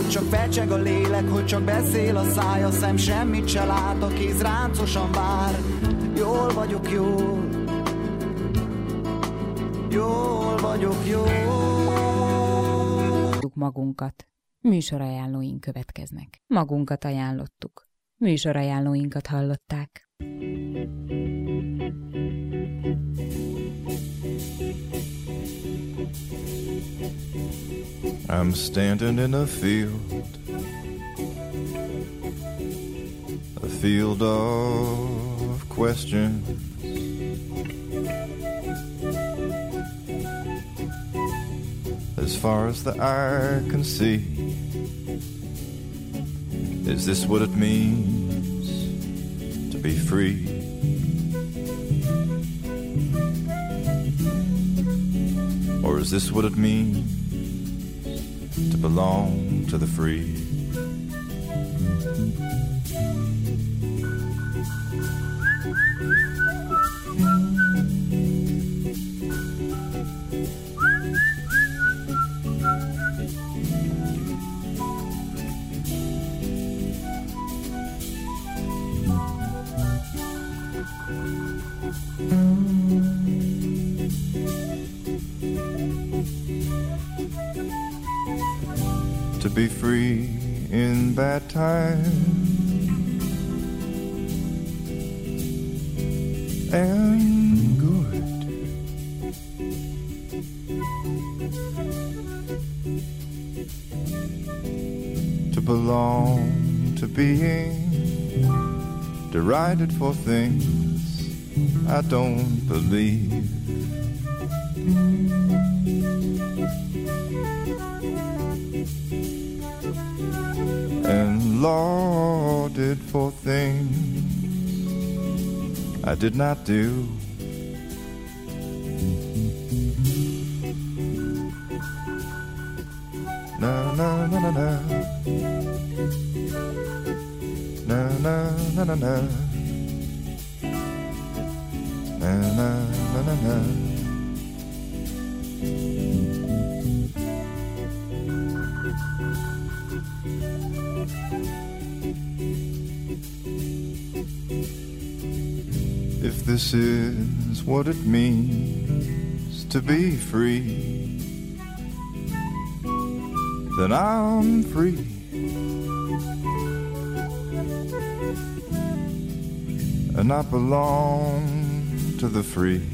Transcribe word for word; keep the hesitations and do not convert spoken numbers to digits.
hogy csak fecseg a lélek, hogy csak beszél a száj, a szem semmit se lát, a kéz ráncosan vár. Jól vagyok, jól, jól vagyok, jól. Magunkat. Műsorajánlóink következnek. Magunkat ajánlottuk. Műsorajánlóinkat hallották. I'm standing in a field, a field of questions. As far as the eye can see, is this what it means to be free? Or is this what it means to belong to the free? To be free in bad times and good, to belong to being derided for things I don't believe. And lauded for things I did not do. Na na na na na, na na na na na, na na na na na. If this is what it means to be free, then I'm free. And I belong to the free.